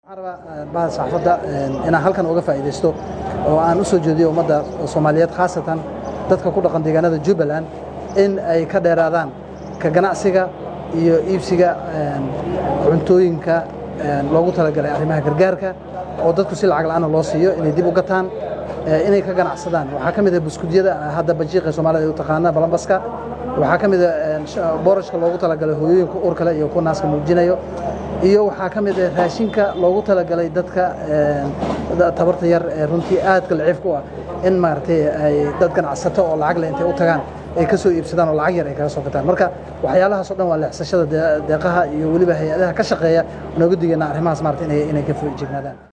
بعد صحافة أنا هل كان وقف إيديستو وأنا أسوي جدي ومدة الصوماليات خاصة dadka ku dhaqan deegaanada Jubbaland in ay ka dheeraadaan ka ganacsiga iyo iibsiga cuntooyinka loogu talagalay arrimaha gargaarka oo dadku si lacag la'aan loo siiyo inay dib u gataan inay ka ganacsadaan waxa kamid ah buskudiyada hadda bajiiqa Soomaaliyeed u taqaana balambaska waxa kamid ah boorashka loogu talagalay hooyooyinka uur kale iyo kuwa naaska muujinayo iyo waxa kamid ah raashinka loogu talagalay dadka tabarta yar runtii aad ka lacif ku ah in maartay ay dad ganacsato oo lacag leh intay u tagaan ay ka soo iibsadaan oo lacag yar ay kaga soo gataan marka waxyaalahaas oo dhan waa leexsashada deeqaha iyo waliba hay'adaha ka shaqeeya nooga digayna arrimahaas maartay inay ka foojignadaan